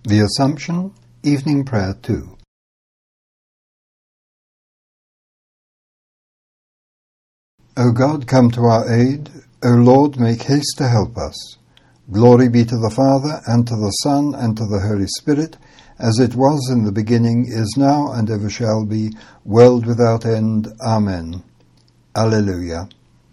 The Assumption, Evening Prayer 2. O God, come to our aid. O Lord, make haste to help us. Glory be to the Father, and to the Son, and to the Holy Spirit, as it was in the beginning, is now, and ever shall be, world without end. Amen. Alleluia.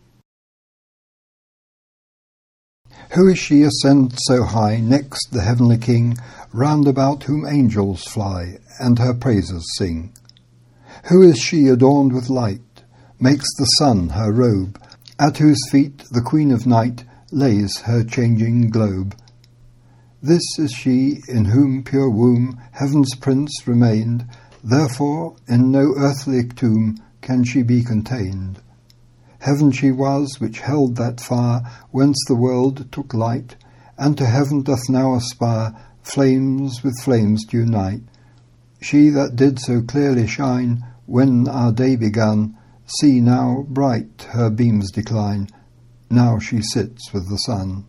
Who is she ascended so high, next the heavenly King, round about whom angels fly, and her praises sing? Who is she adorned with light, makes the sun her robe, at whose feet the Queen of Night lays her changing globe? This is she in whom pure womb heaven's Prince remained, therefore in no earthly tomb can she be contained. Heaven she was, which held that fire whence the world took light, and to heaven doth now aspire, flames with flames to unite. She that did so clearly shine when our day begun, see now bright her beams decline, now she sits with the sun.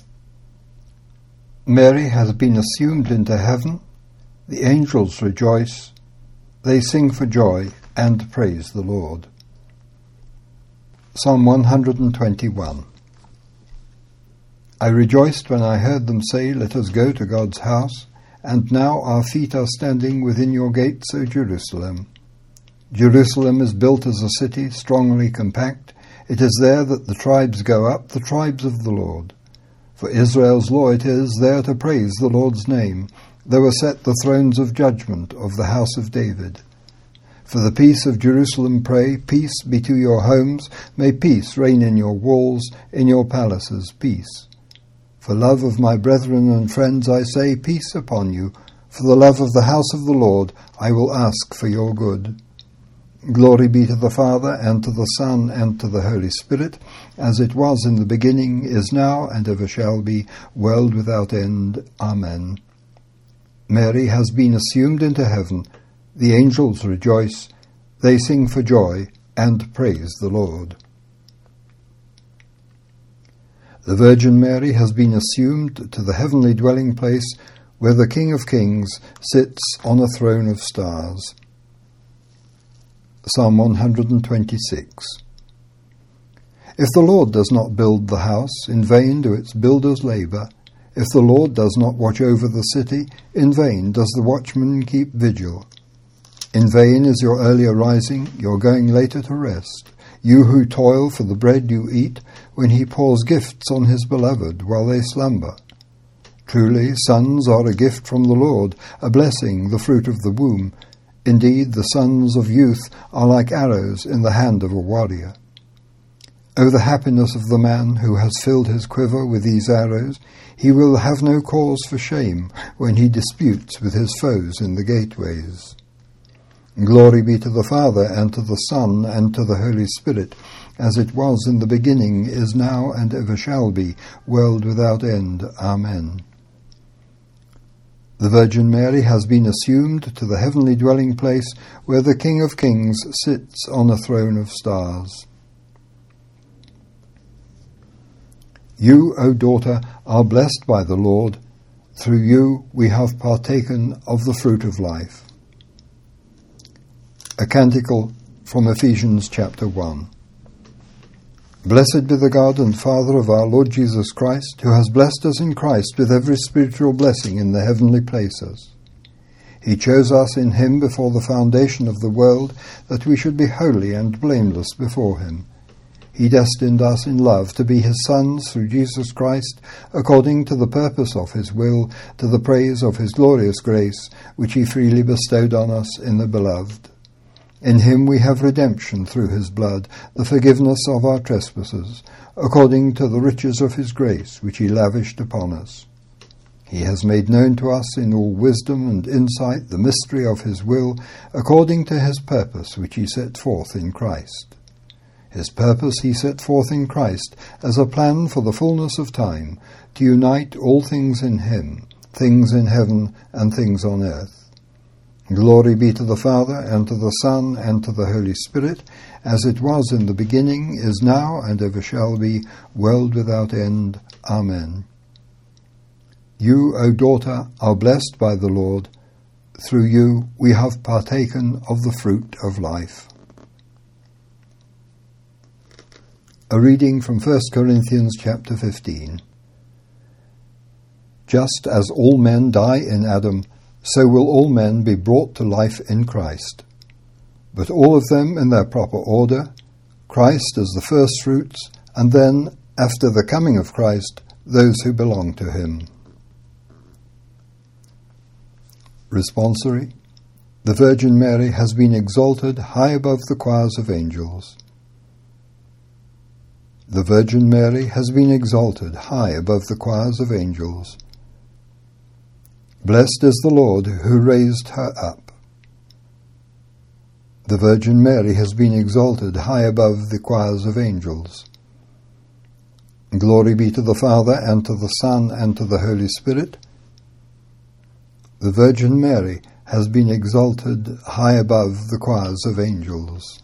Mary has been assumed into heaven, the angels rejoice, they sing for joy and praise the Lord. Psalm 121. I rejoiced when I heard them say, let us go to God's house, and now our feet are standing within your gates, O Jerusalem. Jerusalem is built as a city, strongly compact. It is there that the tribes go up, the tribes of the Lord. For Israel's law it is, there to praise the Lord's name. There were set the thrones of judgment of the house of David. For the peace of Jerusalem pray, peace be to your homes, may peace reign in your walls, in your palaces, peace. For love of my brethren and friends I say, peace upon you. For the love of the house of the Lord I will ask for your good. Glory be to the Father, and to the Son, and to the Holy Spirit, as it was in the beginning, is now, and ever shall be, world without end. Amen. Mary has been assumed into heaven. The angels rejoice, they sing for joy and praise the Lord. The Virgin Mary has been assumed to the heavenly dwelling place where the King of Kings sits on a throne of stars. Psalm 126. If the Lord does not build the house, in vain do its builders labour. If the Lord does not watch over the city, in vain does the watchman keep vigil. In vain is your earlier rising, your going later to rest, you who toil for the bread you eat, when he pours gifts on his beloved while they slumber. Truly, sons are a gift from the Lord, a blessing, the fruit of the womb. Indeed, the sons of youth are like arrows in the hand of a warrior. O the happiness of the man who has filled his quiver with these arrows! He will have no cause for shame when he disputes with his foes in the gateways. Glory be to the Father, and to the Son, and to the Holy Spirit, as it was in the beginning, is now, and ever shall be, world without end. Amen. The Virgin Mary has been assumed to the heavenly dwelling place where the King of Kings sits on a throne of stars. You, O daughter, are blessed by the Lord. Through you we have partaken of the fruit of life. A canticle from Ephesians chapter 1. Blessed be the God and Father of our Lord Jesus Christ, who has blessed us in Christ with every spiritual blessing in the heavenly places. He chose us in him before the foundation of the world, that we should be holy and blameless before him. He destined us in love to be his sons through Jesus Christ, according to the purpose of his will, to the praise of his glorious grace, which he freely bestowed on us in the Beloved. In him we have redemption through his blood, the forgiveness of our trespasses, according to the riches of his grace, which he lavished upon us. He has made known to us in all wisdom and insight the mystery of his will, according to his purpose, which he set forth in Christ. His purpose he set forth in Christ as a plan for the fullness of time, to unite all things in him, things in heaven and things on earth. Glory be to the Father, and to the Son, and to the Holy Spirit, as it was in the beginning, is now, and ever shall be, world without end. Amen. You, O daughter, are blessed by the Lord. Through you we have partaken of the fruit of life. A reading from 1 Corinthians chapter 15. Just as all men die in Adam, so will all men be brought to life in Christ. But all of them in their proper order, Christ as the firstfruits, and then, after the coming of Christ, those who belong to him. Responsory. The Virgin Mary has been exalted high above the choirs of angels. The Virgin Mary has been exalted high above the choirs of angels. Blessed is the Lord who raised her up. The Virgin Mary has been exalted high above the choirs of angels. Glory be to the Father, and to the Son, and to the Holy Spirit. The Virgin Mary has been exalted high above the choirs of angels.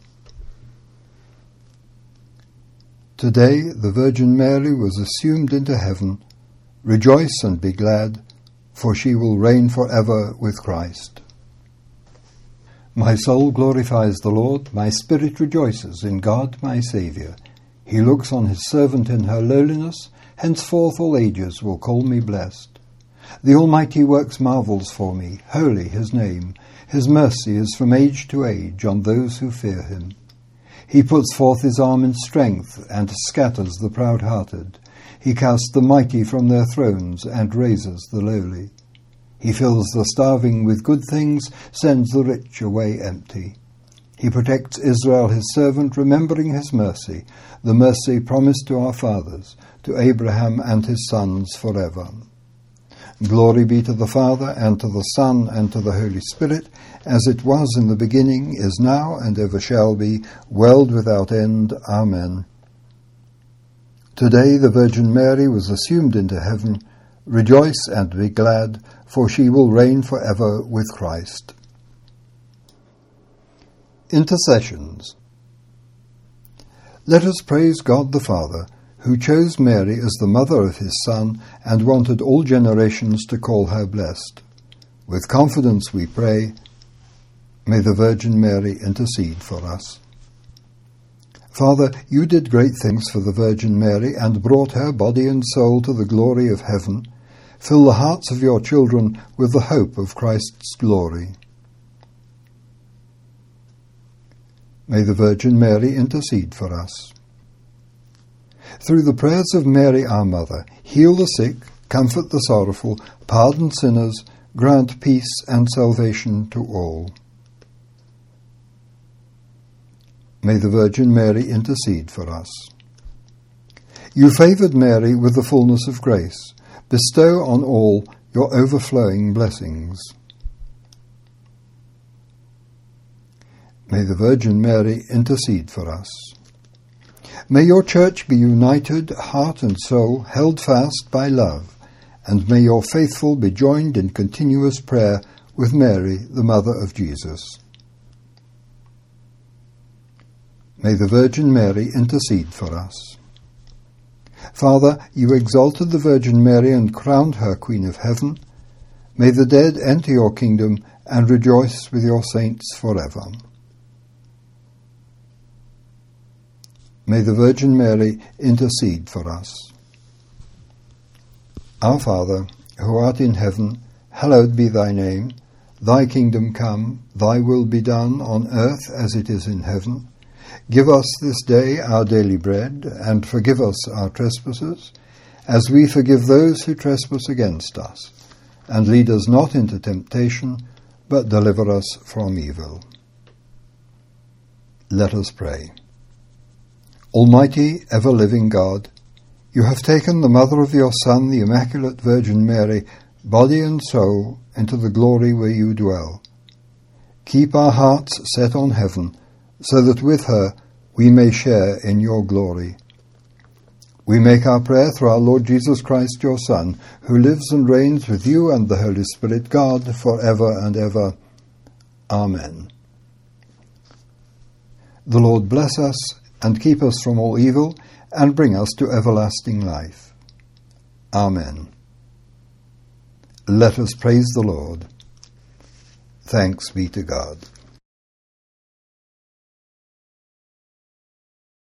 Today the Virgin Mary was assumed into heaven. Rejoice and be glad, for she will reign forever with Christ. My soul glorifies the Lord, my spirit rejoices in God my Saviour. He looks on his servant in her lowliness, henceforth all ages will call me blessed. The Almighty works marvels for me, holy his name. His mercy is from age to age on those who fear him. He puts forth his arm in strength and scatters the proud-hearted. He casts the mighty from their thrones and raises the lowly. He fills the starving with good things, sends the rich away empty. He protects Israel his servant, remembering his mercy, the mercy promised to our fathers, to Abraham and his sons forever. Glory be to the Father, and to the Son, and to the Holy Spirit, as it was in the beginning, is now, and ever shall be, world without end. Amen. Today the Virgin Mary was assumed into heaven. Rejoice and be glad, for she will reign forever with Christ. Intercessions. Let us praise God the Father, who chose Mary as the mother of his Son and wanted all generations to call her blessed. With confidence we pray, may the Virgin Mary intercede for us. Father, you did great things for the Virgin Mary and brought her body and soul to the glory of heaven. Fill the hearts of your children with the hope of Christ's glory. May the Virgin Mary intercede for us. Through the prayers of Mary our Mother, heal the sick, comfort the sorrowful, pardon sinners, grant peace and salvation to all. May the Virgin Mary intercede for us. You favoured Mary with the fullness of grace. Bestow on all your overflowing blessings. May the Virgin Mary intercede for us. May your Church be united, heart and soul, held fast by love, and may your faithful be joined in continuous prayer with Mary, the Mother of Jesus. May the Virgin Mary intercede for us. Father, you exalted the Virgin Mary and crowned her Queen of Heaven. May the dead enter your kingdom and rejoice with your saints forever. May the Virgin Mary intercede for us. Our Father, who art in heaven, hallowed be thy name. Thy kingdom come, thy will be done on earth as it is in heaven. Give us this day our daily bread, and forgive us our trespasses, as we forgive those who trespass against us. And lead us not into temptation, but deliver us from evil. Let us pray. Almighty, ever-living God, you have taken the mother of your Son, the Immaculate Virgin Mary, body and soul, into the glory where you dwell. Keep our hearts set on heaven, so that with her we may share in your glory. We make our prayer through our Lord Jesus Christ, your Son, who lives and reigns with you and the Holy Spirit, God, for ever and ever. Amen. The Lord bless us and keep us from all evil, and bring us to everlasting life. Amen. Let us praise the Lord. Thanks be to God.